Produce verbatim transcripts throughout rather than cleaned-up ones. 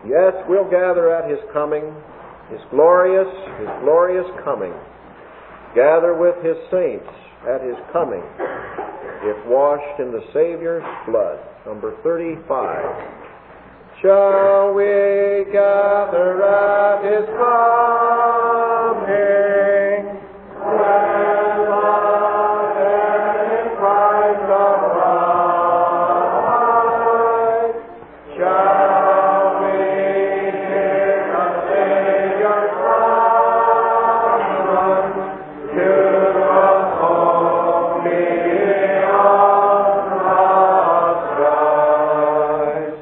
Yes, we'll gather at His coming, His glorious, His glorious coming. Gather with His saints at His coming, if washed in the Savior's blood. Number thirty-five. Shall we gather at His coming, when love and in Christ abide? Shall we hear the Savior's promise to us only on the skies?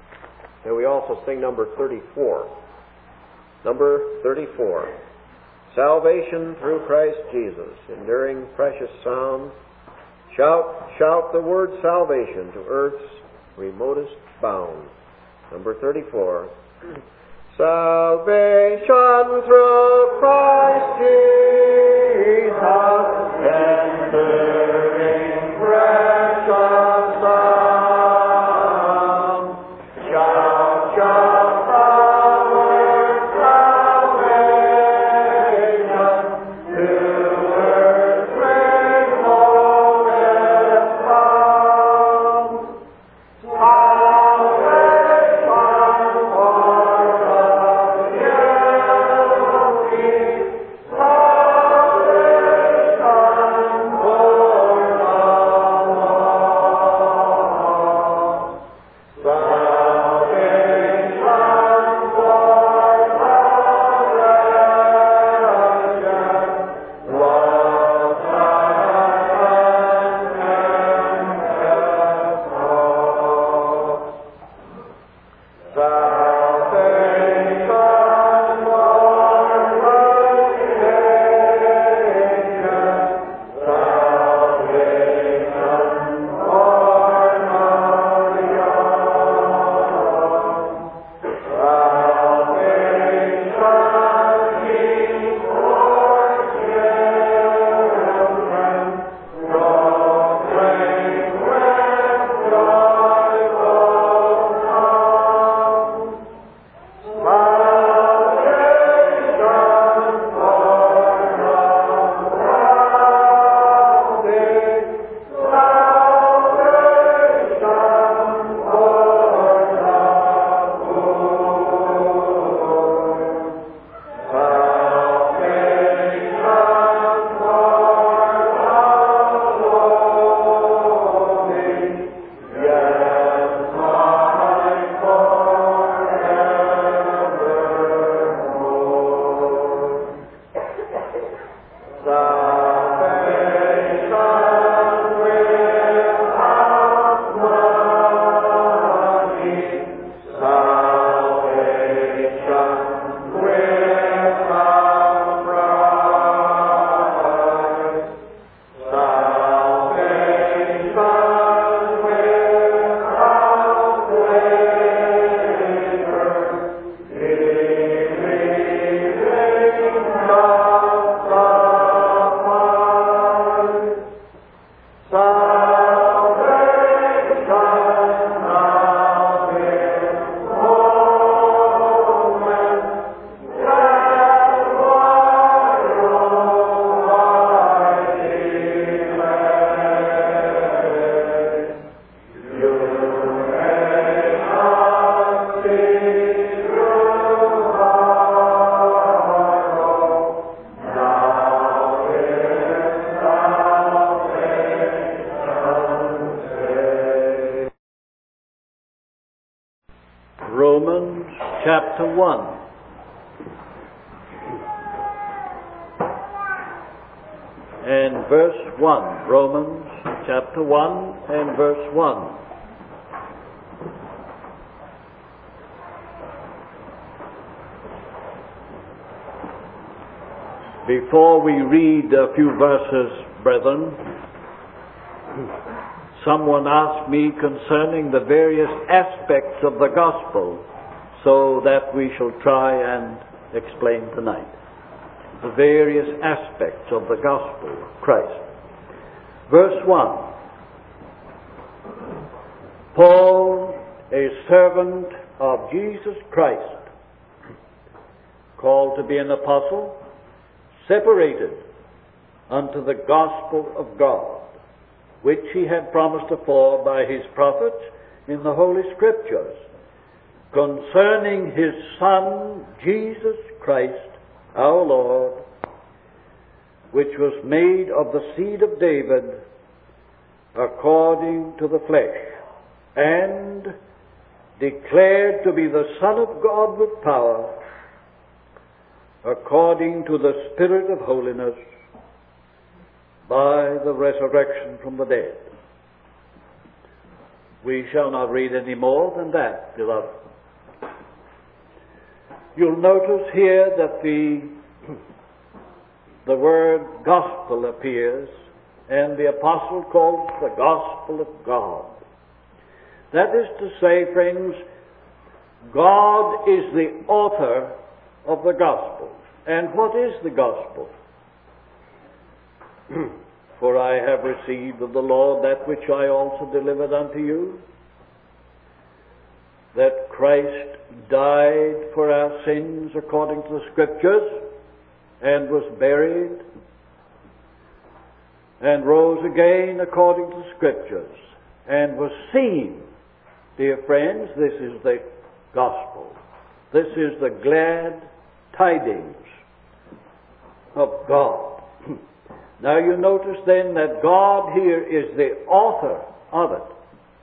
And we also sing number thirty-four. Number thirty-four. salvation through Christ Jesus, enduring precious sound. Shout, shout the word salvation to earth's remotest bound. Number thirty-four. Salvation through Christ Jesus, enduring precious sound. Shout, shout the word salvation to earth's remotest bound. Salvation for the guilty, salvation for the lost. Salvation for the wretched, lost and tempest tossed. Salvation for the Savior, salvation for the young, salvation King for children, proclaim with joyful sound. Salvation for the grounded, salvation for the poor, salvation for the lowly, yes, mine forevermore. Salvation without money, salvation without price, salvation without labor, believing God's suffice. Salvation now this moment, and tomorrow I delay. You may not see tomorrow, now is salvation's day. Romans chapter one. And verse one. Romans chapter one and verse one. Before we read a few verses, brethren, someone asked me concerning the various aspects of the gospel, so that we shall try and explain tonight the various aspects of the gospel of Christ. Verse one. Paul, a servant of Jesus Christ, called to be an apostle, separated unto the gospel of God, which he had promised afore by his prophets in the Holy Scriptures, concerning his Son, Jesus Christ, our Lord, which was made of the seed of David, according to the flesh, and declared to be the Son of God with power, according to the Spirit of holiness, by the resurrection from the dead. We shall not read any more than that, beloved. You'll notice here that the the word gospel appears, and the apostle calls the gospel of God. That is to say, friends, God is the author of the gospel. And what is the gospel? For I have received of the Lord that which I also delivered unto you, that Christ died for our sins according to the Scriptures, and was buried, and rose again according to the Scriptures, and was seen. Dear friends, this is the gospel. This is the glad tidings of God. Now you notice then that God here is the author of it.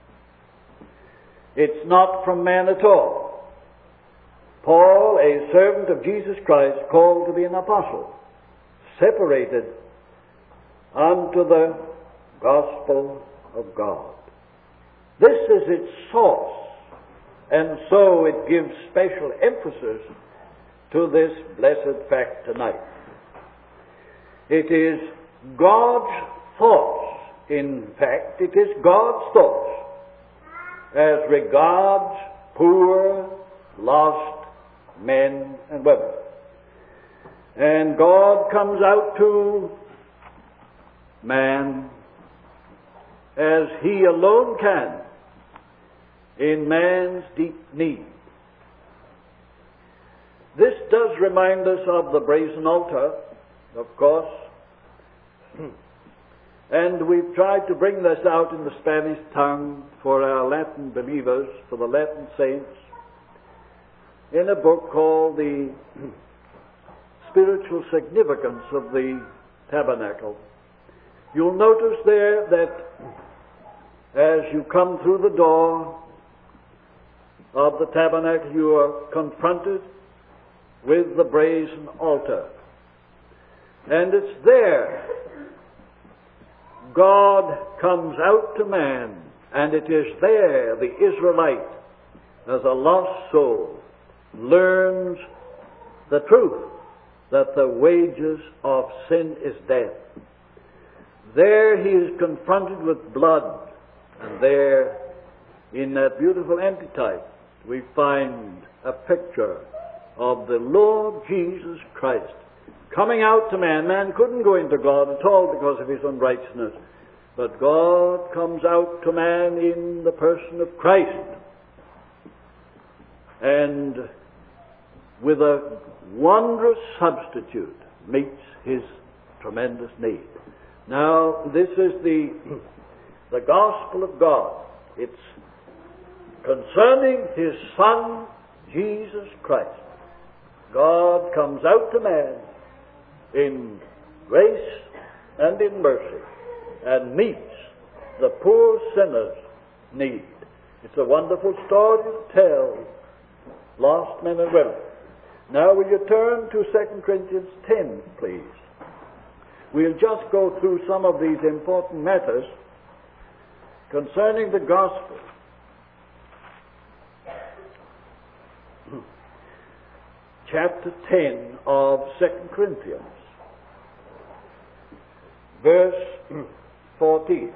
It's not from man at all. Paul, a servant of Jesus Christ, called to be an apostle, separated unto the gospel of God. This is its source, and so it gives special emphasis to this blessed fact tonight. It is God's thoughts. In fact, it is God's thoughts as regards poor, lost men and women. And God comes out to man as He alone can in man's deep need. This does remind us of the brazen altar, of course. And we've tried to bring this out in the Spanish tongue for our Latin believers, for the Latin saints, in a book called The Spiritual Significance of the Tabernacle. You'll notice there that as you come through the door of the tabernacle, you are confronted with the brazen altar. And it's there God comes out to man, and it is there the Israelite, as a lost soul, learns the truth that the wages of sin is death. There he is confronted with blood, and there, in that beautiful antitype, we find a picture of the Lord Jesus Christ coming out to man. Man couldn't go into God at all because of his unrighteousness. But God comes out to man in the person of Christ. And with a wondrous substitute meets his tremendous need. Now, this is the, the gospel of God. It's concerning His Son, Jesus Christ. God comes out to man in grace and in mercy and meets the poor sinner's need. It's a wonderful story to tell lost men and women. Now will you turn to Second Corinthians ten, please? We'll just go through some of these important matters concerning the gospel. Chapter ten of Second Corinthians, verse fourteen.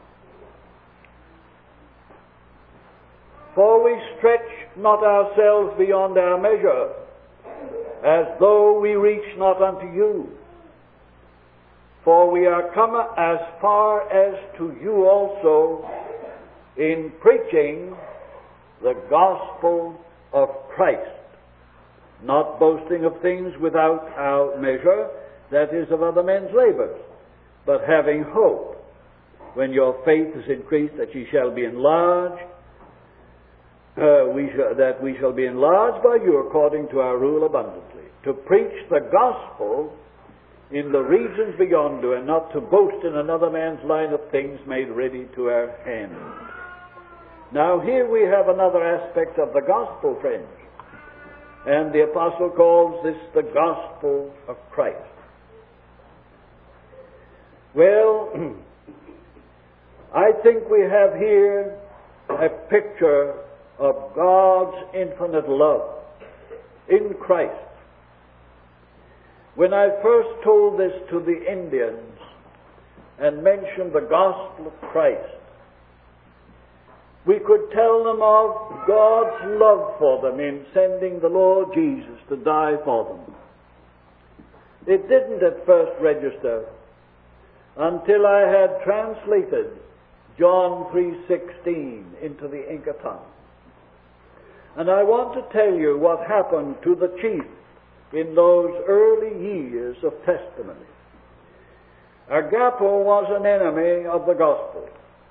For we stretch not ourselves beyond our measure, as though we reach not unto you. For we are come as far as to you also in preaching the gospel of Christ, not boasting of things without our measure, that is, of other men's labors, but having hope, when your faith is increased, that ye shall be enlarged, uh, we shall, that we shall be enlarged by you according to our rule abundantly, to preach the gospel in the regions beyond you, and not to boast in another man's line of things made ready to our hand. Now here we have another aspect of the gospel, friends. And the apostle calls this the gospel of Christ. Well, I think we have here a picture of God's infinite love in Christ. When I first told this to the Indians and mentioned the gospel of Christ, we could tell them of God's love for them in sending the Lord Jesus to die for them. It didn't at first register until I had translated John three sixteen into the Inca tongue. And I want to tell you what happened to the chief in those early years of testimony. Agapo was an enemy of the gospel.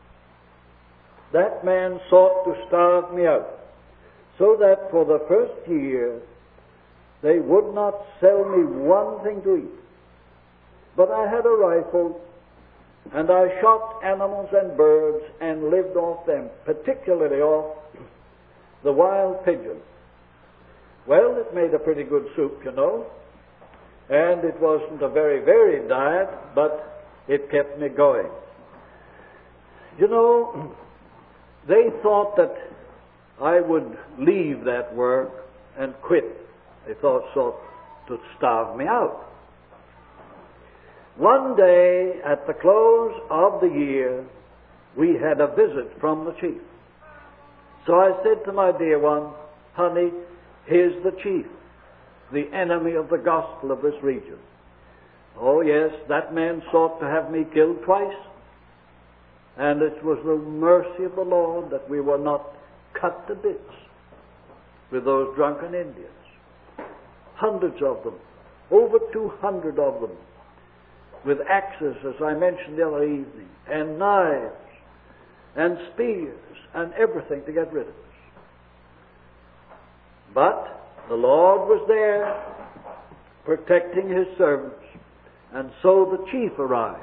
That man sought to starve me out, so that for the first year they would not sell me one thing to eat. But I had a rifle, and I shot animals and birds and lived off them, particularly off the wild pigeon. Well, it made a pretty good soup, you know, and it wasn't a very varied diet, but it kept me going. You know, they thought that I would leave that work and quit. They thought so to starve me out. One day, at the close of the year, we had a visit from the chief. So I said to my dear one, honey, here's the chief, the enemy of the gospel of this region. Oh yes, that man sought to have me killed twice. And it was the mercy of the Lord that we were not cut to bits with those drunken Indians. Hundreds of them, over two hundred of them, with axes, as I mentioned the other evening, and knives, and spears, and everything to get rid of us. But the Lord was there, protecting His servants, and so the chief arrived.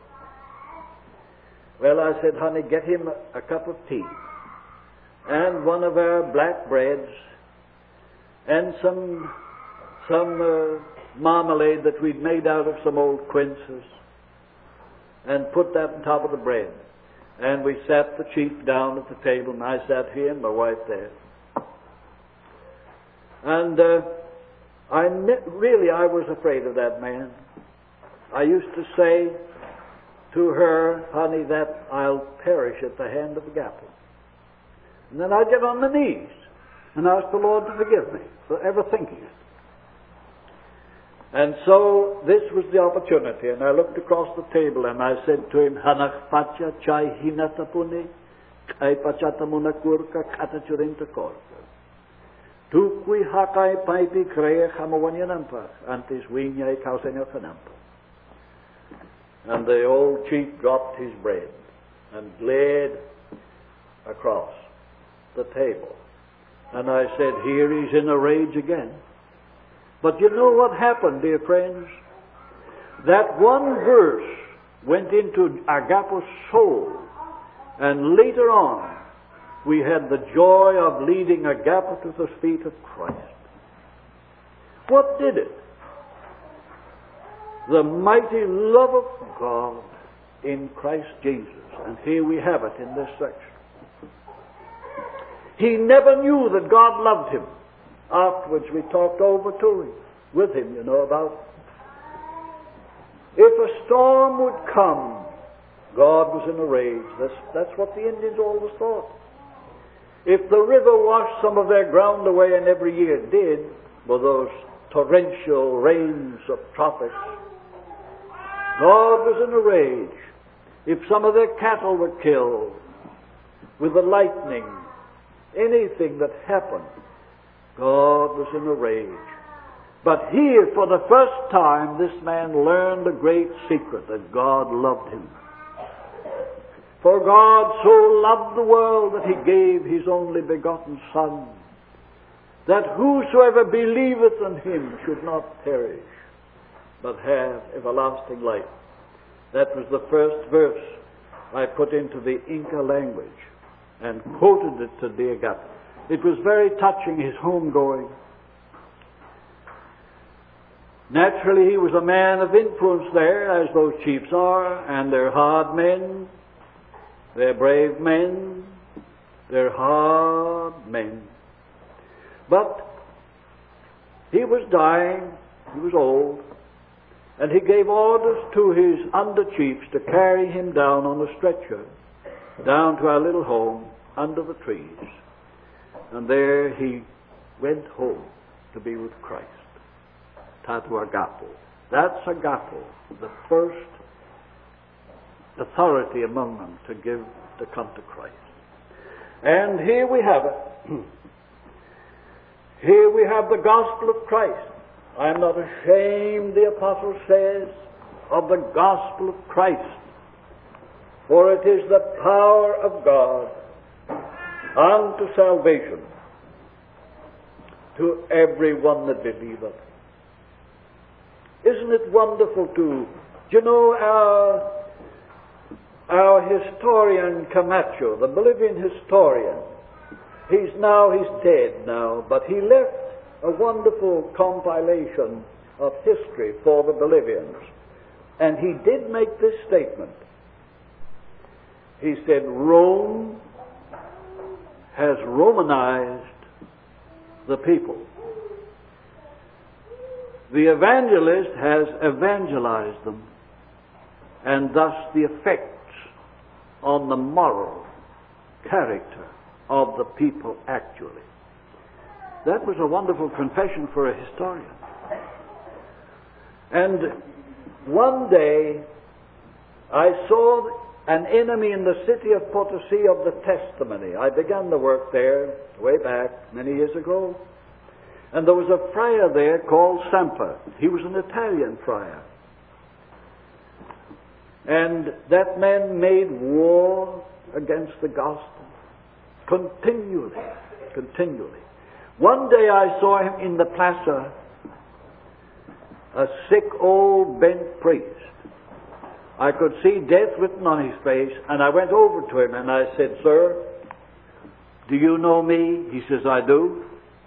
Well, I said, honey, get him a, a cup of tea, and one of our black breads, and some some uh, marmalade that we'd made out of some old quinces, and put that on top of the bread. And we sat the chief down at the table, and I sat here and my wife there. And uh, I ne- really, I was afraid of that man. I used to say to her, honey, that I'll perish at the hand of Agapo. And then I'd get on my knees and ask the Lord to forgive me for ever thinking it. And so this was the opportunity, and I looked across the table and I said to him, Hanach pacha chai hinatapuni, kai pachatamuna kurka katachurinta korka. Tukui hakai paipi krea hamawanyanampa, antis winyai kausenyo kanampa. And the old chief dropped his bread and laid across the table. And I said, here he's in a rage again. But you know what happened, dear friends? That one verse went into Agapo's soul, and later on we had the joy of leading Agapo to the feet of Christ. What did it? The mighty love of God in Christ Jesus. And here we have it in this section. He never knew that God loved him. Afterwards we talked over to him, with him, you know, about if a storm would come, God was in a rage. That's, that's what the Indians always thought. If the river washed some of their ground away, and every year it did, with those torrential rains of tropics, God was in a rage. If some of their cattle were killed with the lightning, anything that happened, God was in a rage. But here, for the first time, this man learned a great secret, that God loved him. For God so loved the world that He gave His only begotten Son, that whosoever believeth in Him should not perish, but have everlasting life. That was the first verse I put into the Inca language and quoted it to the Agapo. It was very touching, his homegoing. Naturally, he was a man of influence there, as those chiefs are, and they're hard men, they're brave men, they're hard men. But he was dying, he was old, And he gave orders to his under-chiefs to carry him down on a stretcher, down to our little home under the trees. And there he went home to be with Christ. Tatu agapo. That's agapo, the first authority among them to give, to come to Christ. And here we have it. Here we have the gospel of Christ. I am not ashamed, the apostle says, of the gospel of Christ, for it is the power of God unto salvation to everyone that believeth. Isn't it wonderful to, do you know our, our historian Camacho, the Bolivian historian, he's now, he's dead now, but he left a wonderful compilation of history for the Bolivians. And he did make this statement. He said, Rome has Romanized the people. The evangelist has evangelized them, and thus the effects on the moral character of the people actually. That was a wonderful confession for a historian. And one day I saw an enemy in the city of Potosi of the testimony. I began the work there way back many years ago. And there was a friar there called Sampa. He was an Italian friar. And that man made war against the gospel continually, continually. One day I saw him in the plaza, a sick old bent priest. I could see death written on his face, and I went over to him and I said, Sir, do you know me? He says, I do.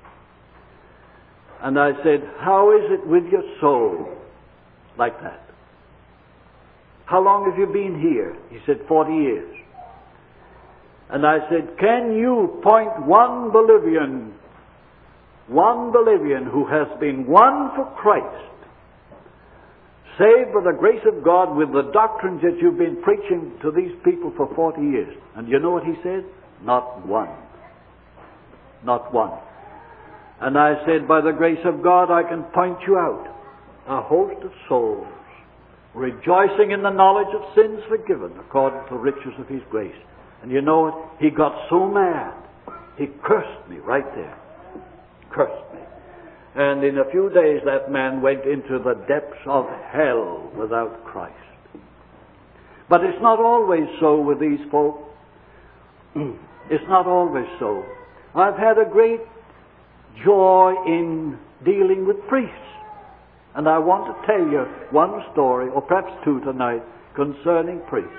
And I said, how is it with your soul? Like that. How long have you been here? He said, forty years. And I said, can you point one Bolivian, one Bolivian who has been won for Christ, saved by the grace of God with the doctrines that you've been preaching to these people for forty years? And you know what he said? Not one. Not one. And I said, by the grace of God, I can point you out a host of souls rejoicing in the knowledge of sins forgiven according to the riches of His grace. And you know what? He got so mad, he cursed me right there. Cursed me. And in a few days that man went into the depths of hell without Christ. But it's not always so with these folk. It's not always so. I've had a great joy in dealing with priests. And I want to tell you one story, or perhaps two tonight, concerning priests.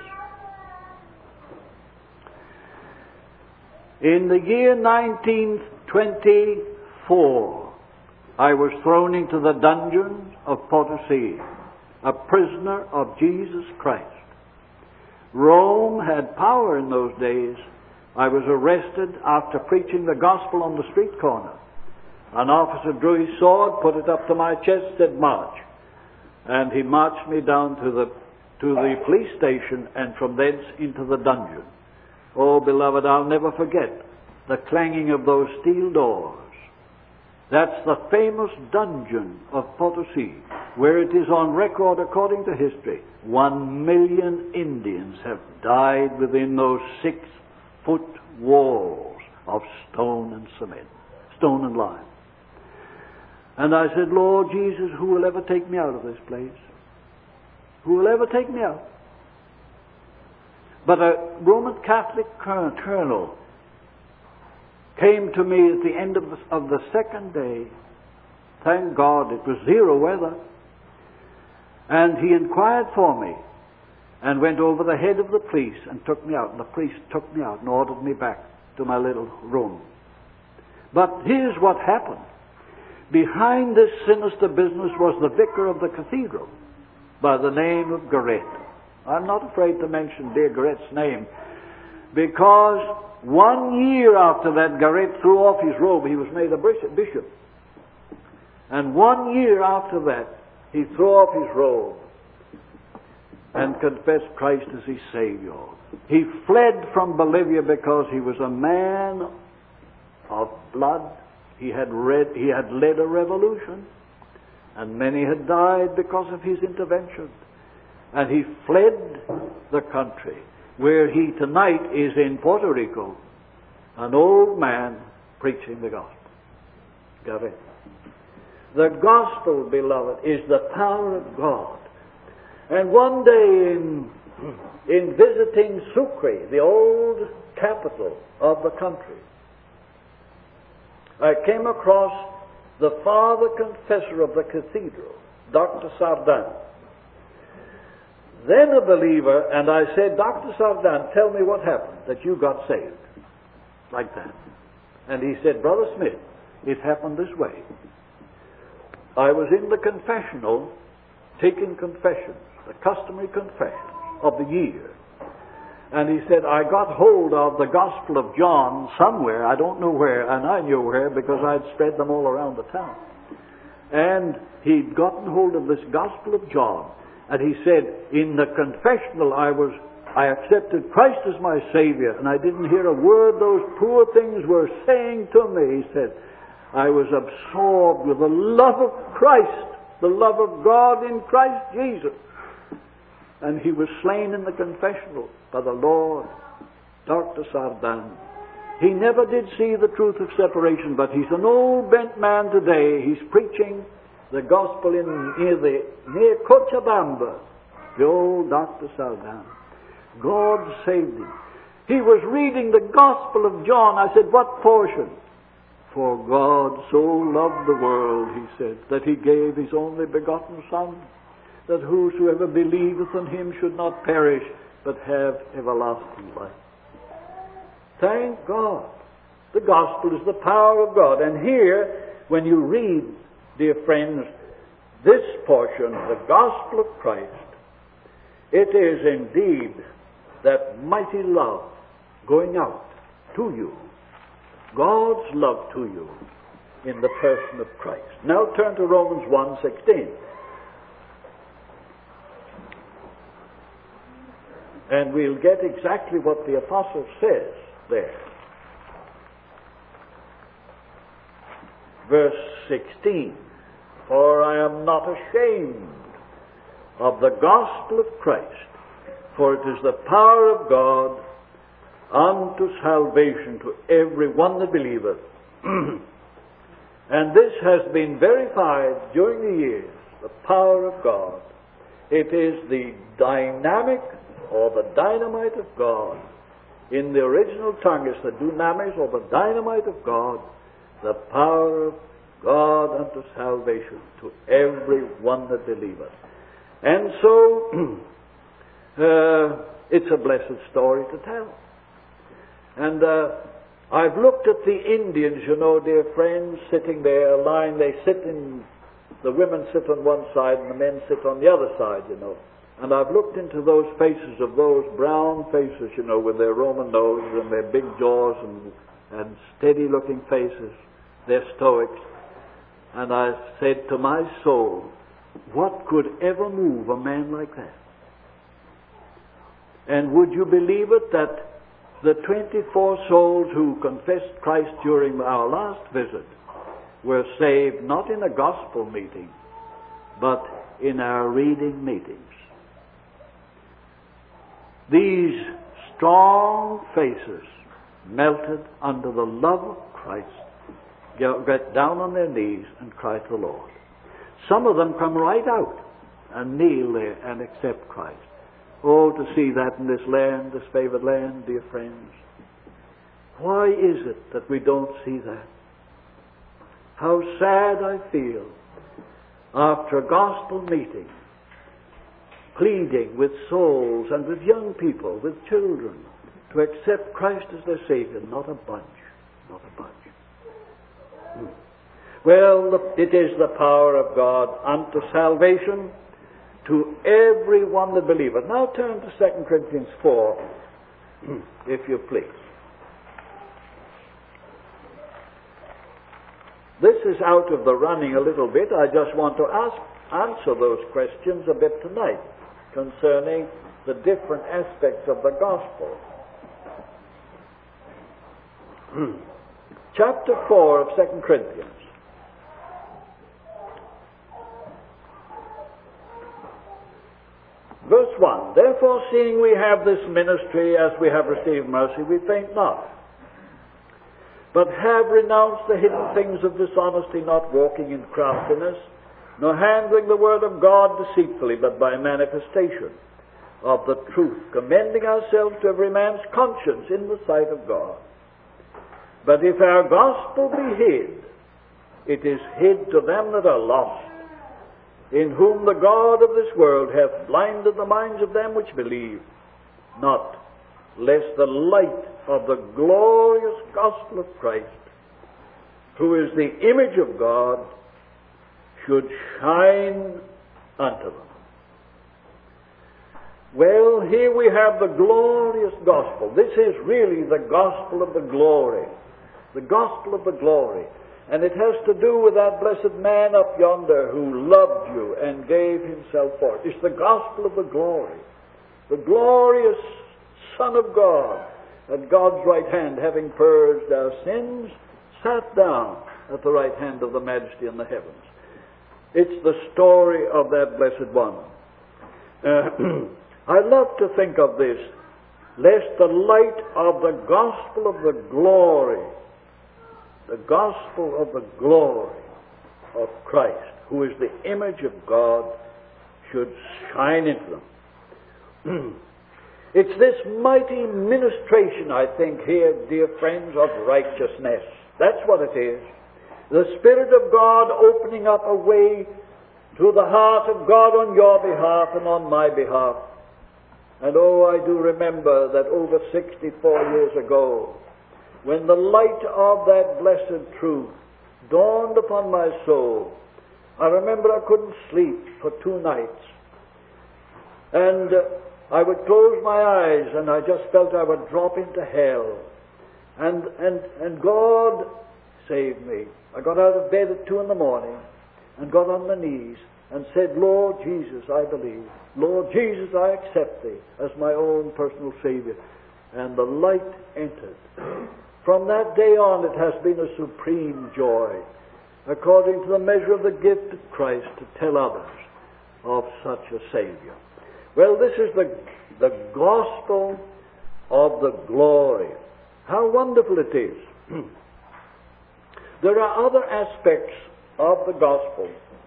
In the year nineteen twenty-four, I was thrown into the dungeons of Potosi, a prisoner of Jesus Christ. Rome had power in those days. I was arrested after preaching the gospel on the street corner. An officer drew his sword, put it up to my chest, said, march. And he marched me down to the, to the police station and from thence into the dungeon. Oh, beloved, I'll never forget the clanging of those steel doors. That's the famous dungeon of Potosi, where it is on record, according to history, one million Indians have died within those six-foot walls of stone and cement, stone and lime. And I said, Lord Jesus, who will ever take me out of this place? Who will ever take me out? But a Roman Catholic colonel came to me at the end of the, of the second day. Thank God it was zero weather. And he inquired for me and went over the head of the police and took me out. And the priest took me out and ordered me back to my little room. But here's what happened. Behind this sinister business was the vicar of the cathedral by the name of Garrett. I'm not afraid to mention dear Garrett's name, because one year after that Garrett threw off his robe. He was made a bishop. And one year after that, he threw off his robe and confessed Christ as his Savior. He fled from Bolivia because he was a man of blood. He had read, he had led a revolution, and many had died because of his intervention. And he fled the country, where he tonight is in Puerto Rico, an old man preaching the gospel. Got it? The gospel, beloved, is the power of God. And one day in, in visiting Sucre, the old capital of the country, I came across the father confessor of the cathedral, Doctor Sardan. Then a believer, and I said, Doctor Sardan, tell me what happened, that you got saved. Like that. And he said, Brother Smith, it happened this way. I was in the confessional, taking confessions, the customary confessions of the year. And he said, I got hold of the Gospel of John somewhere, I don't know where, and I knew where because I'd spread them all around the town. And he'd gotten hold of this Gospel of John. And he said, in the confessional I was, I accepted Christ as my Savior, and I didn't hear a word those poor things were saying to me. He said, I was absorbed with the love of Christ, the love of God in Christ Jesus. And he was slain in the confessional by the Lord, Doctor Sardan. He never did see the truth of separation, but he's an old bent man today. He's preaching the gospel in near, the, near Cochabamba, the old Doctor Sardan. God saved him. He was reading the Gospel of John. I said, what portion? For God so loved the world, he said, that he gave his only begotten Son, that whosoever believeth in him should not perish, but have everlasting life. Thank God. The gospel is the power of God. And here, when you read, dear friends, this portion, the gospel of Christ, it is indeed that mighty love going out to you. God's love to you in the person of Christ. Now turn to Romans one sixteen. And we'll get exactly what the apostle says there. Verse sixteen. For I am not ashamed of the gospel of Christ, for it is the power of God unto salvation to every one that believeth. And this has been verified during the years, the power of God. It is the dynamic or the dynamite of God. In the original tongue is the dunamis or the dynamite of God, the power of God unto salvation to every one that believeth. And so, uh, it's a blessed story to tell. And uh, I've looked at the Indians, you know, dear friends, sitting there, a line, they sit in, the women sit on one side and the men sit on the other side, you know. And I've looked into those faces of those brown faces, you know, with their Roman noses and their big jaws and, and steady-looking faces, their stoics. And I said to my soul, what could ever move a man like that? And would you believe it that the twenty-four souls who confessed Christ during our last visit were saved not in a gospel meeting, but in our reading meetings? These strong faces melted under the love of Christ, get down on their knees and cry to the Lord. Some of them come right out and kneel there and accept Christ. Oh, to see that in this land, this favored land, dear friends. Why is it that we don't see that? How sad I feel after a gospel meeting, pleading with souls and with young people, with children, to accept Christ as their Savior. Not a bunch. Not a bunch. Hmm. Well, it is the power of God unto salvation to every one that believeth. Now turn to Second Corinthians four, if you please. This is out of the running a little bit. I just want to ask answer those questions a bit tonight concerning the different aspects of the gospel. Chapter four of Second Corinthians. Verse one, therefore, seeing we have this ministry as we have received mercy, we faint not, but have renounced the hidden things of dishonesty, not walking in craftiness, nor handling the word of God deceitfully, but by manifestation of the truth, commending ourselves to every man's conscience in the sight of God. But if our gospel be hid, it is hid to them that are lost, in whom the God of this world hath blinded the minds of them which believe not, lest the light of the glorious gospel of Christ, who is the image of God, should shine unto them. Well, here we have the glorious gospel. This is really the gospel of the glory. The gospel of the glory. And it has to do with that blessed man up yonder who loved you and gave himself for it. It's the gospel of the glory. The glorious Son of God, at God's right hand, having purged our sins, sat down at the right hand of the Majesty in the heavens. It's the story of that blessed one. Uh, I love to think of this, lest the light of the gospel of the glory, the gospel of the glory of Christ, who is the image of God, should shine into them. It's this mighty ministration, I think, here, dear friends, of righteousness. That's what it is. The Spirit of God opening up a way to the heart of God on your behalf and on my behalf. And oh, I do remember that over sixty-four years ago, when the light of that blessed truth dawned upon my soul, I remember I couldn't sleep for two nights. And uh, I would close my eyes and I just felt I would drop into hell. And, and, and God saved me. I got out of bed at two in the morning and got on my knees and said, Lord Jesus, I believe. Lord Jesus, I accept Thee as my own personal Savior. And the light entered. From that day on, it has been a supreme joy, according to the measure of the gift of Christ, to tell others of such a Savior. Well, this is the, the gospel of the glory. How wonderful it is. There are other aspects of the gospel.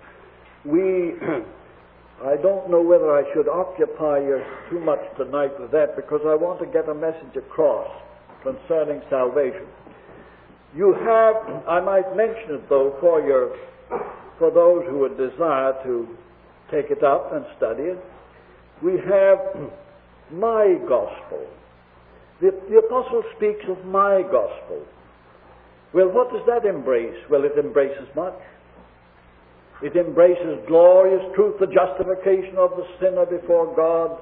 We, I don't know whether I should occupy you too much tonight with that, because I want to get a message across concerning salvation. You have, I might mention it though, for your, for those who would desire to take it up and study it. We have my gospel. The, the apostle speaks of my gospel. Well, what does that embrace? Well, it embraces much. It embraces glorious truth, the justification of the sinner before God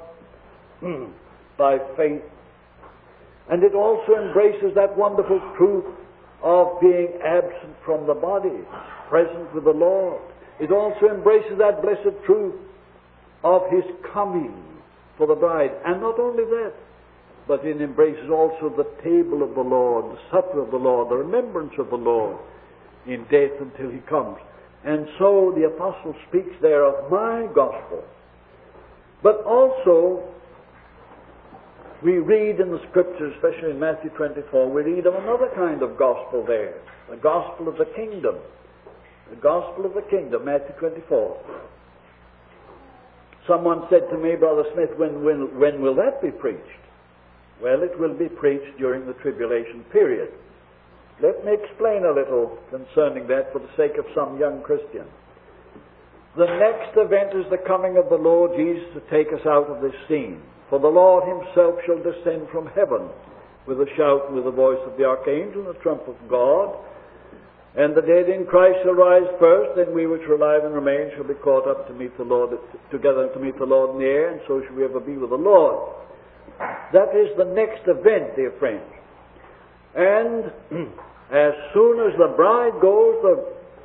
by faith. And it also embraces that wonderful truth of being absent from the body, present with the Lord. It also embraces that blessed truth of His coming for the bride. And not only that, but it embraces also the table of the Lord, the supper of the Lord, the remembrance of the Lord in death until He comes. And so the apostle speaks there of my gospel. But also, we read in the Scriptures, especially in Matthew twenty-four, we read of another kind of gospel there. The gospel of the kingdom. The gospel of the kingdom, Matthew twenty-four. Someone said to me, Brother Smith, when, when, when will that be preached? Well, it will be preached during the tribulation period. Let me explain a little concerning that for the sake of some young Christian. The next event is the coming of the Lord Jesus to take us out of this scene. For the Lord Himself shall descend from heaven with a shout and with the voice of the archangel and the trump of God. And the dead in Christ shall rise first, then we which are alive and remain shall be caught up to meet the Lord, together to meet the Lord in the air, and so shall we ever be with the Lord. That is the next event, dear friends. And as soon as the bride goes, the,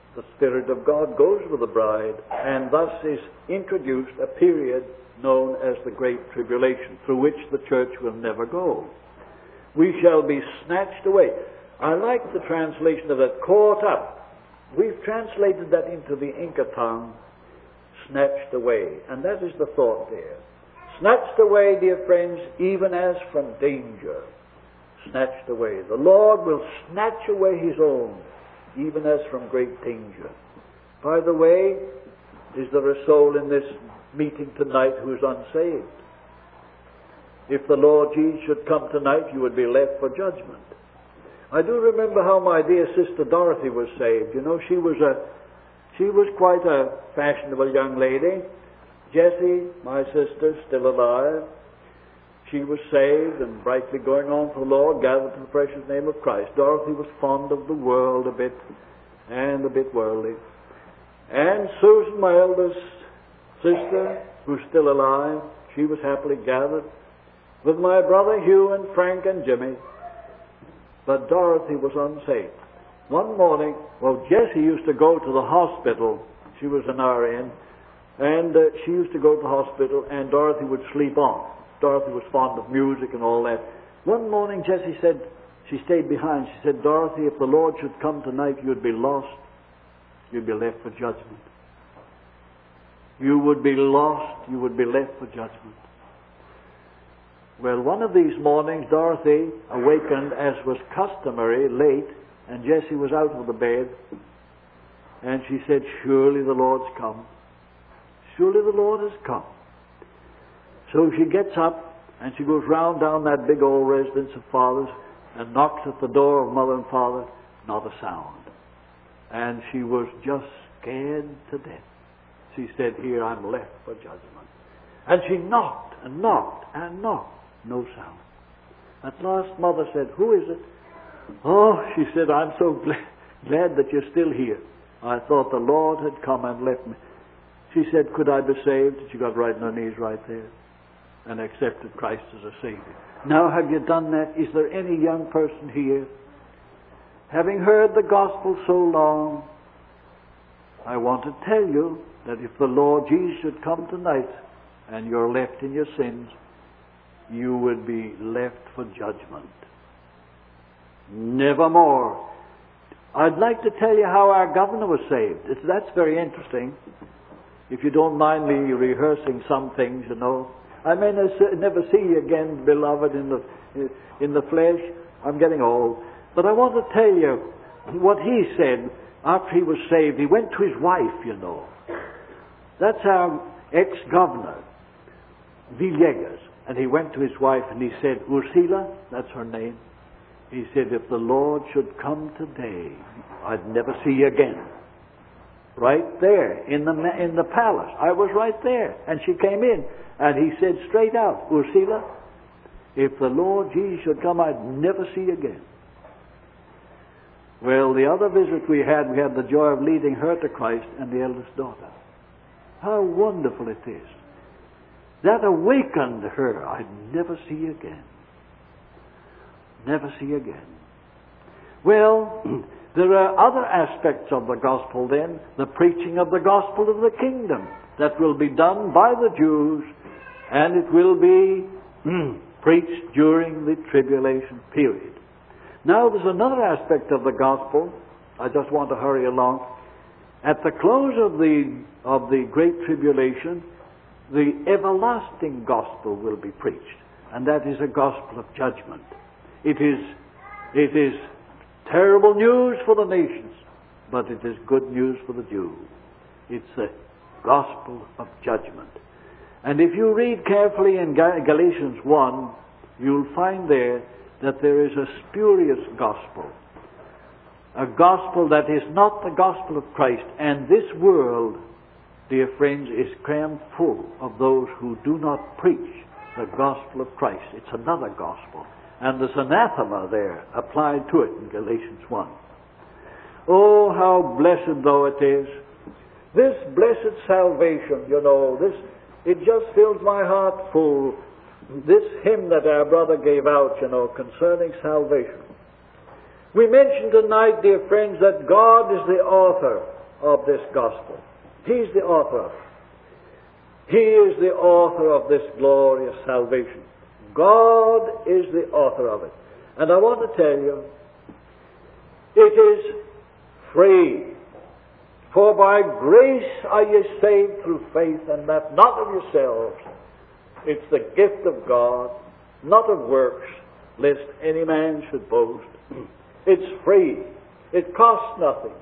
The Spirit of God goes with the bride, and thus is introduced a period known as the Great Tribulation, through which the church will never go. We shall be snatched away. I like the translation of that, caught up. We've translated that into the Inca tongue, snatched away. And that is the thought there. Snatched away, dear friends, even as from danger. Snatched away. The Lord will snatch away His own, even as from great danger. By the way, is there a soul in this meeting tonight who is unsaved? If the Lord Jesus should come tonight, you would be left for judgment. I do remember how my dear sister Dorothy was saved. You know, she was a, she was quite a fashionable young lady. Jessie, my sister, still alive. She was saved and brightly going on for the Lord, gathered to the precious name of Christ. Dorothy was fond of the world a bit, and a bit worldly. And Susan, my eldest sister, who's still alive, she was happily gathered with my brother Hugh and Frank and Jimmy. But Dorothy was unsaved. One morning, well, Jessie used to go to the hospital. She was an R N, and uh, she used to go to the hospital, and Dorothy would sleep on. Dorothy was fond of music and all that. One morning, Jessie said, she stayed behind. She said, Dorothy, if the Lord should come tonight, you'd be lost. You'd be left for judgment. You would be lost. You would be left for judgment. Well, one of these mornings, Dorothy awakened, as was customary, late, and Jessie was out of the bed, and she said, surely the Lord's come. Surely the Lord has come. So she gets up, and she goes round down that big old residence of Father's, and knocks at the door of Mother and Father. Not a sound. And she was just scared to death. She said, here I'm left for judgment. And she knocked, and knocked, and knocked. No sound. At last, Mother said, who is it? Oh, she said, I'm so glad, glad that you're still here. I thought the Lord had come and left me. She said, could I be saved? She got right on her knees right there and accepted Christ as a Savior. Now, have you done that? Is there any young person here, having heard the gospel so long, I want to tell you that if the Lord Jesus should come tonight and you're left in your sins, you would be left for judgment. Nevermore. I'd like to tell you how our governor was saved. It's, that's very interesting. If you don't mind me rehearsing some things, you know. I may never see you again, beloved, in the, in the flesh. I'm getting old. But I want to tell you what he said after he was saved. He went to his wife, you know. That's our ex-governor, Villegas. And he went to his wife and he said, Ursula, that's her name. He said, if the Lord should come today, I'd never see you again. Right there in the in the palace. I was right there. And she came in and he said straight out, Ursula, if the Lord Jesus should come, I'd never see you again. Well, the other visit we had, we had the joy of leading her to Christ and the eldest daughter. How wonderful it is. That awakened her. I'd never see you again. Never see you again. Well, there are other aspects of the gospel then. The preaching of the gospel of the kingdom that will be done by the Jews, and it will be preached during the tribulation period. Now there's another aspect of the gospel. I just want to hurry along. At the close of the of the great tribulation, the everlasting gospel will be preached, and that is a gospel of judgment. It is, it is terrible news for the nations, but it is good news for the Jews. It's the gospel of judgment. And if you read carefully in Galatians one, you'll find there that there is a spurious gospel, a gospel that is not the gospel of Christ, and this world, dear friends, is crammed full of those who do not preach the gospel of Christ. It's another gospel. And there's anathema there applied to it in Galatians one. Oh, how blessed though it is. This blessed salvation, you know, this, it just fills my heart full. This hymn that our brother gave out, you know, concerning salvation. We mentioned tonight, dear friends, that God is the author of this gospel. He's the author of it. He is the author of this glorious salvation. God is the author of it. And I want to tell you, it is free. For by grace are ye saved through faith, and that not of yourselves. It's the gift of God, not of works, lest any man should boast. It's free. It costs nothing.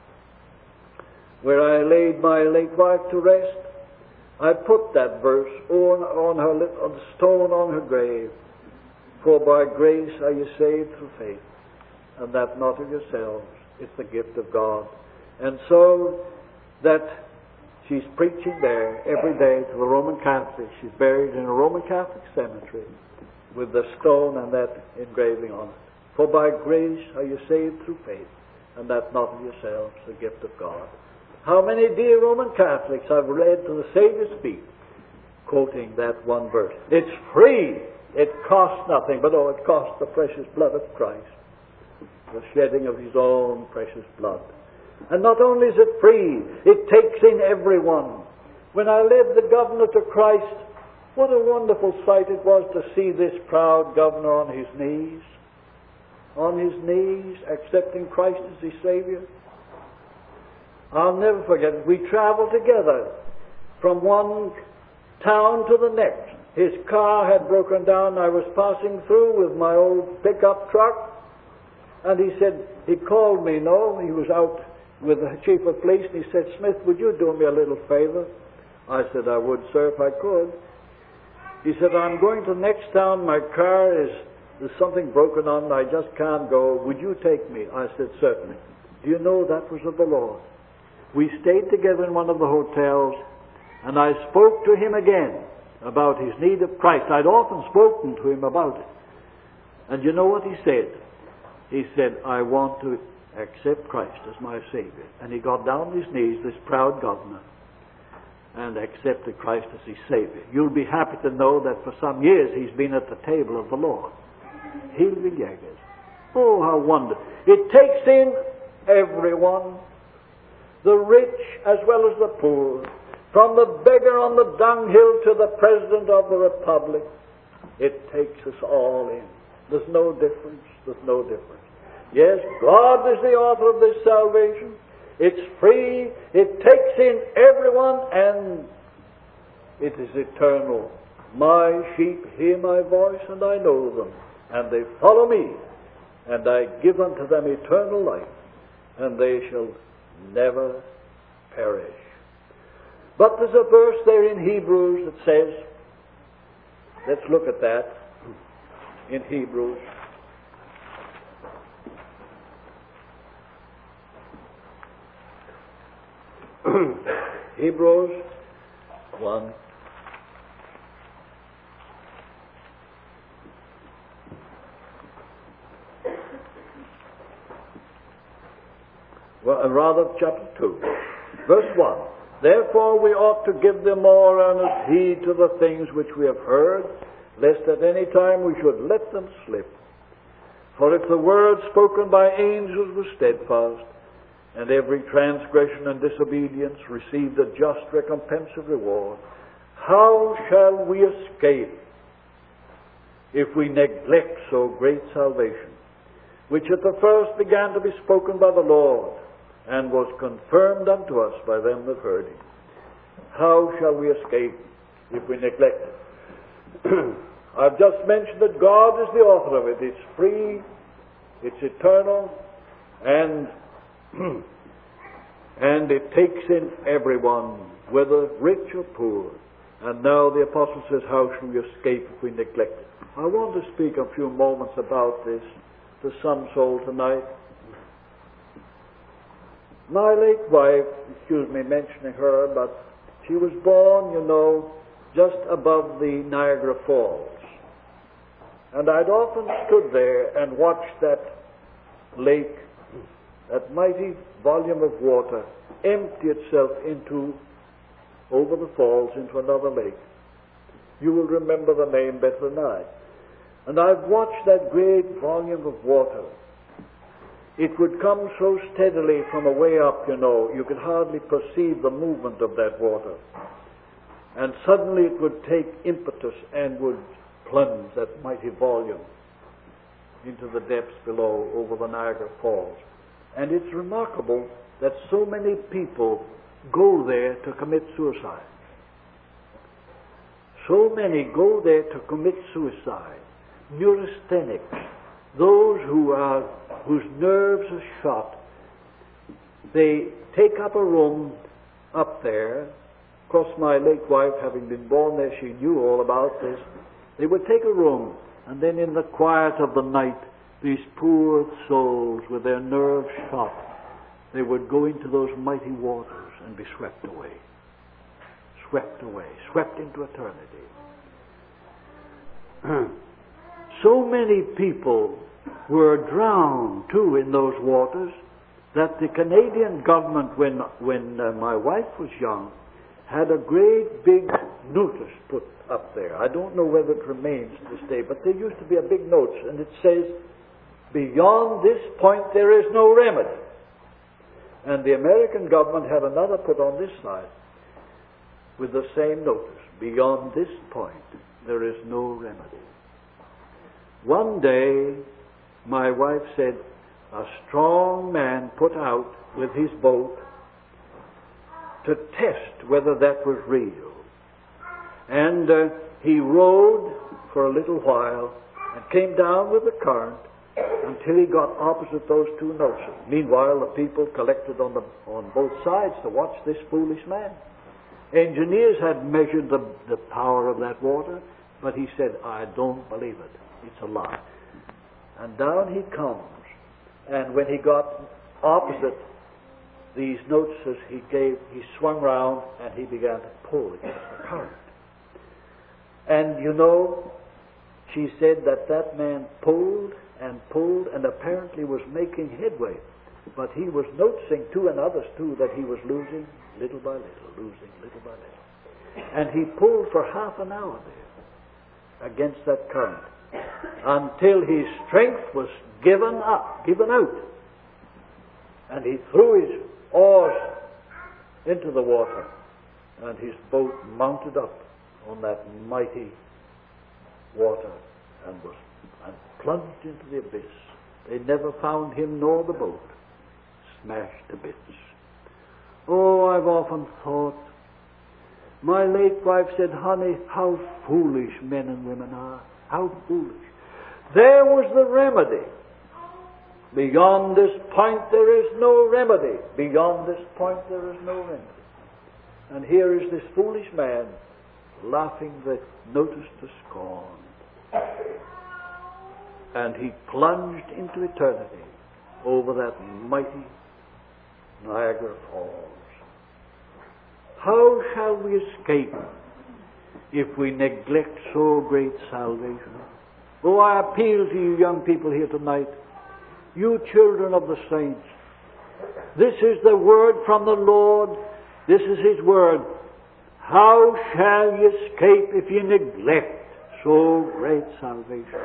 Where I laid my late wife to rest, I put that verse on, on her lip, on the stone on her grave. For by grace are you saved through faith, and that not of yourselves. It's the gift of God. And so that she's preaching there every day to the Roman Catholics. She's buried in a Roman Catholic cemetery with the stone and that engraving on it. For by grace are you saved through faith, and that not of yourselves, the gift of God. How many dear Roman Catholics I've read to the Saviour's feet, quoting that one verse. It's free. It costs nothing, but oh, it costs the precious blood of Christ, the shedding of His own precious blood. And not only is it free, it takes in everyone. When I led the governor to Christ, what a wonderful sight it was to see this proud governor on his knees, on his knees, accepting Christ as his Savior. I'll never forget it. We traveled together from one town to the next. His car had broken down. I was passing through with my old pickup truck, and he said, he called me, no, he was out with the chief of police, and he said, Smith, would you do me a little favor? I said, I would, sir, if I could. He said, I'm going to the next town. My car is, there's something broken on, I just can't go. Would you take me? I said, certainly. Do you know that was of the Lord? We stayed together in one of the hotels, and I spoke to him again about his need of Christ. I'd often spoken to him about it. And you know what he said? He said, I want to accept Christ as my Savior. And he got down on his knees, this proud governor, and accepted Christ as his Savior. You'll be happy to know that for some years he's been at the table of the Lord. Healing Jaggers. Oh, how wonderful. It takes in everyone, the rich as well as the poor, from the beggar on the dunghill to the President of the Republic. It takes us all in. There's no difference. There's no difference. Yes, God is the author of this salvation. It's free. It takes in everyone, and it is eternal. My sheep hear my voice, and I know them, and they follow me, and I give unto them eternal life, and they shall never perish. But there's a verse there in Hebrews that says, let's look at that in Hebrews. Hebrews one. Well, rather, chapter two, verse one. Therefore we ought to give them more earnest heed to the things which we have heard, lest at any time we should let them slip. For if the word spoken by angels was steadfast, and every transgression and disobedience received a just recompense of reward, how shall we escape if we neglect so great salvation, which at the first began to be spoken by the Lord, and was confirmed unto us by them that heard him? How shall we escape if we neglect it? I've just mentioned that God is the author of it. It's free, it's eternal, and and it takes in everyone, whether rich or poor. And now the apostle says, how shall we escape if we neglect it? I want to speak a few moments about this to some soul tonight. My late wife, excuse me mentioning her, but she was born, you know, just above the Niagara Falls. And I'd often stood there and watched that lake, that mighty volume of water, empty itself into, over the falls, into another lake. You will remember the name better than I. And I've watched that great volume of water It would come so steadily from a way up, you know, you could hardly perceive the movement of that water. And suddenly it would take impetus and would plunge that mighty volume into the depths below over the Niagara Falls. And it's remarkable that so many people go there to commit suicide. So many go there to commit suicide. Neurasthenics, those who are whose nerves are shot, they take up a room up there. Of course, my late wife, having been born there, she knew all about this. They would take a room, and then in the quiet of the night, these poor souls with their nerves shot, they would go into those mighty waters and be swept away. Swept away, swept into eternity. So many people were drowned too in those waters that the Canadian government, when when uh, my wife was young, had a great big notice put up there. I don't know whether it remains to this day, but there used to be a big notice, and it says, "Beyond this point there is no remedy." And the American government had another put on this side with the same notice, "Beyond this point there is no remedy." One day, my wife said, a strong man put out with his boat to test whether that was real. And uh, he rowed for a little while and came down with the current until he got opposite those two notices. Meanwhile, the people collected on the on both sides to watch this foolish man. Engineers had measured the, the power of that water, but he said, "I don't believe it. It's a lie." And down he comes. And when he got opposite these notices, he gave, he swung round and he began to pull against the current. And you know, she said that that man pulled and pulled and apparently was making headway. But he was noticing too, and others too, that he was losing little by little, losing little by little. And he pulled for half an hour there against that current, until his strength was given up, given out. And he threw his oars into the water, and his boat mounted up on that mighty water and was and plunged into the abyss. They never found him nor the boat, smashed to bits. Oh, I've often thought, my late wife said, "Honey, how foolish men and women are. How foolish." There was the remedy. Beyond this point there is no remedy. Beyond this point there is no remedy. And here is this foolish man laughing the notice to scorn. And he plunged into eternity over that mighty Niagara Falls. How shall we escape if we neglect so great salvation? Oh, I appeal to you young people here tonight, you children of the saints. This is the word from the Lord. This is His word. How shall you escape if you neglect so great salvation?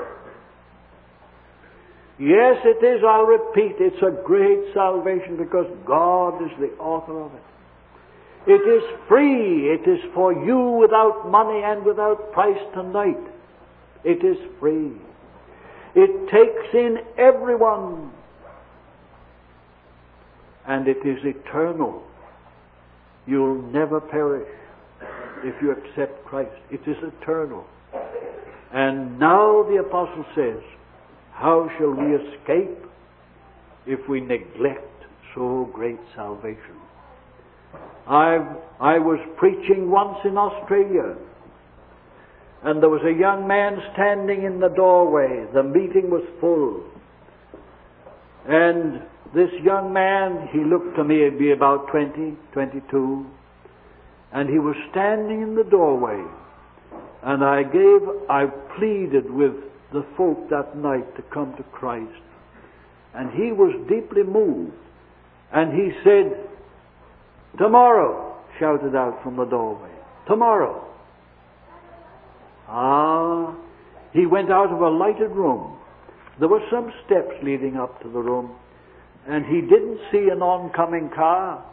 Yes, it is, I'll repeat, it's a great salvation because God is the author of it. It is free. It is for you without money and without price tonight. It is free. It takes in everyone. And it is eternal. You'll never perish if you accept Christ. It is eternal. And now the apostle says, how shall we escape if we neglect so great salvation? I've, I was preaching once in Australia, and there was a young man standing in the doorway. The meeting was full. And this young man, he looked to me, he'd be about twenty, twenty-two, and he was standing in the doorway. And I gave, I pleaded with the folk that night to come to Christ. And he was deeply moved. And he said, "Tomorrow," shouted out from the doorway. "Tomorrow." Ah, he went out of a lighted room. There were some steps leading up to the room. and he didn't see an oncoming car.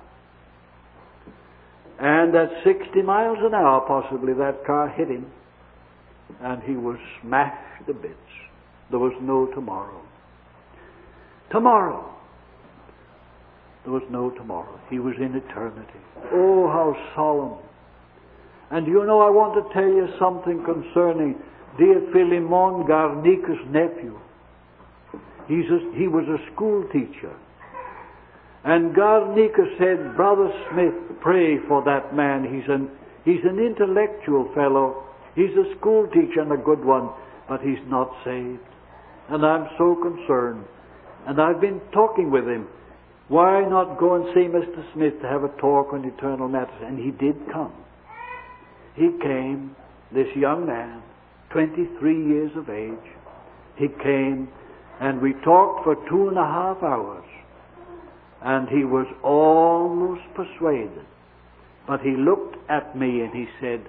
And at sixty miles an hour, possibly, that car hit him, and he was smashed to bits. There was no tomorrow. Tomorrow. There was no tomorrow. He was in eternity. Oh, how solemn. And you know, I want to tell you something concerning dear Philemon, Garnica's nephew. He's a, he was a school teacher. And Garnica said, Brother Smith, pray for that man. He's an, he's an intellectual fellow. He's a school teacher and a good one, but he's not saved. And I'm so concerned. And I've been talking with him. Why not go and see Mister Smith to have a talk on eternal matters? And he did come. He came, this young man, twenty-three years of age. He came and we talked for two and a half hours. And he was almost persuaded. But he looked at me and he said,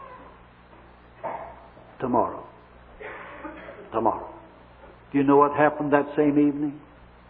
tomorrow. Tomorrow. Do you know what happened that same evening?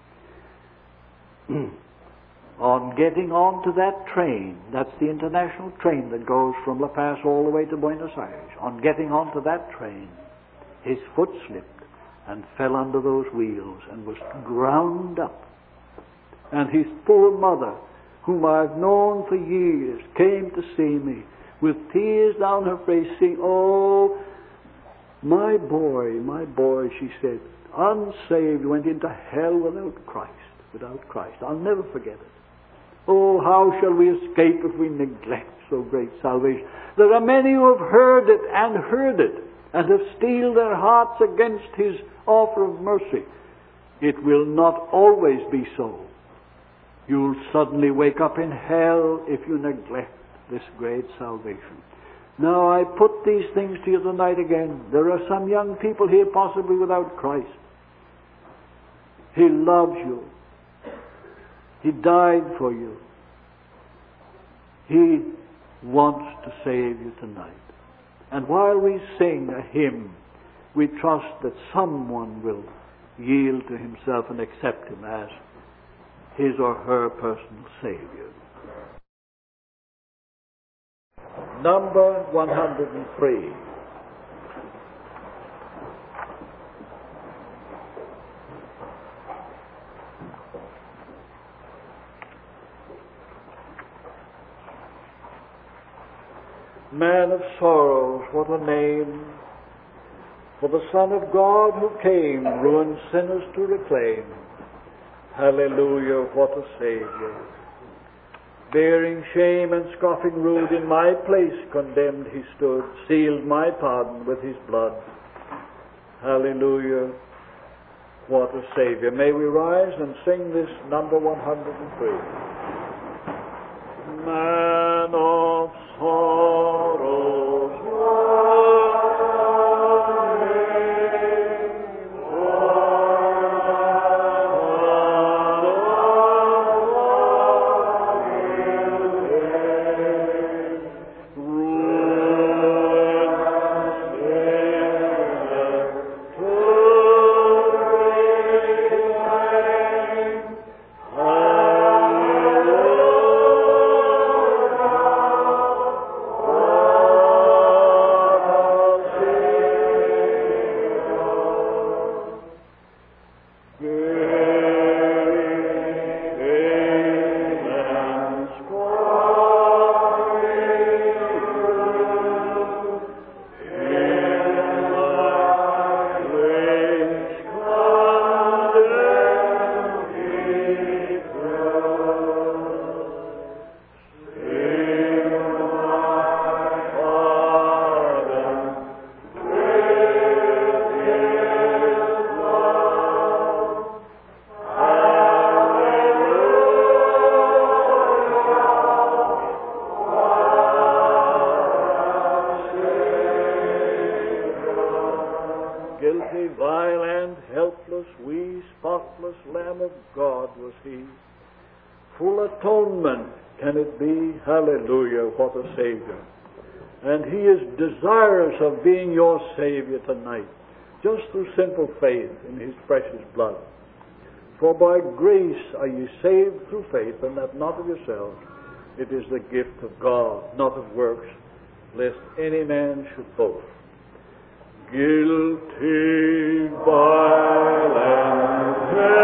On getting onto that train, that's the international train that goes from La Paz all the way to Buenos Aires. On getting onto that train, his foot slipped and fell under those wheels and was ground up. And his poor mother, whom I've known for years, came to see me with tears down her face, saying, oh, my boy, my boy, she said, unsaved, went into hell without Christ, without Christ. I'll never forget it. Oh, how shall we escape if we neglect so great salvation? There are many who have heard it and heard it and have steeled their hearts against His offer of mercy. It will not always be so. You'll suddenly wake up in hell if you neglect this great salvation. Now, I put these things to you tonight again. There are some young people here possibly without Christ. He loves you. He died for you. He wants to save you tonight. And while we sing a hymn, we trust that someone will yield to himself and accept Him as his or her personal Savior. Number one hundred three. Man of sorrows, what a name for the Son of God who came, ruined sinners to reclaim. Hallelujah, what a Savior. Bearing shame and scoffing rude, in my place condemned He stood, sealed my pardon with His blood. Hallelujah, what a Savior. May we rise and sing this number one hundred three. Man of sorrows, hallelujah, what a Savior. And He is desirous of being your Savior tonight, just through simple faith in His precious blood. For by grace are ye saved through faith, and that not of yourselves. It is the gift of God, not of works, lest any man should boast. Guilty violence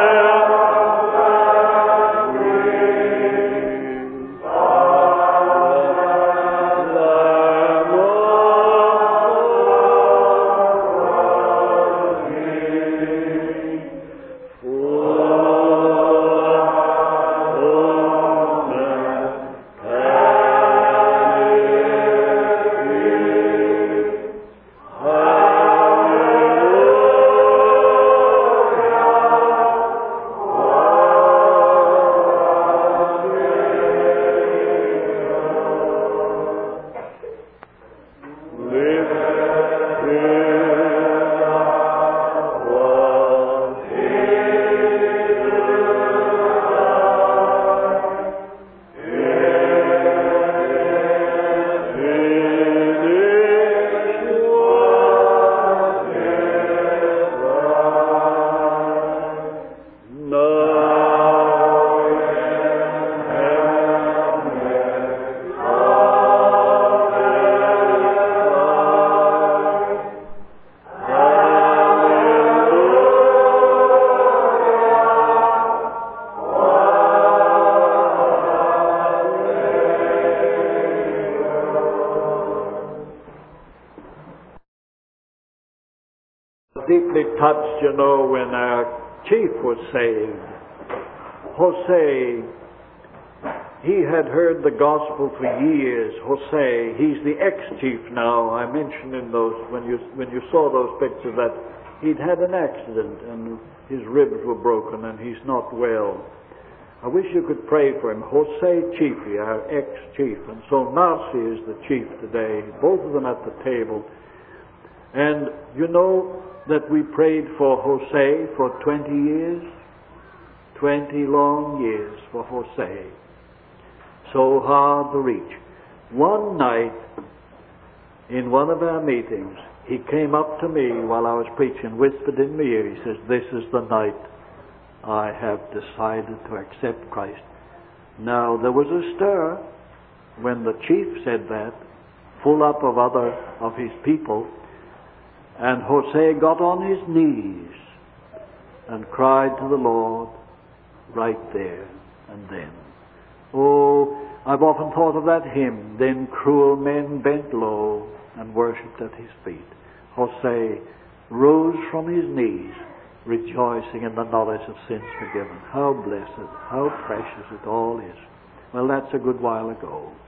deeply touched, you know, when our chief was saved. Jose, he had heard the gospel for years. Jose, he's the ex-chief now. I mentioned in those, when you when you saw those pictures, that he'd had an accident and his ribs were broken and he's not well. I wish you could pray for him. Jose Chiefy, our ex-chief, and so Narcy is the chief today, both of them at the table. And you know that we prayed for Jose for twenty years, twenty long years for Jose. So hard to reach. One night, in one of our meetings, he came up to me while I was preaching, whispered in my ear, he says, "This is the night I have decided to accept Christ." Now, there was a stir when the chief said that, full up of other of his people, and Jose got on his knees and cried to the Lord right there and then. Oh, I've often thought of that hymn, "Then cruel men bent low and worshipped at his feet." Jose rose from his knees, rejoicing in the knowledge of sins forgiven. How blessed, how precious it all is. Well, that's a good while ago.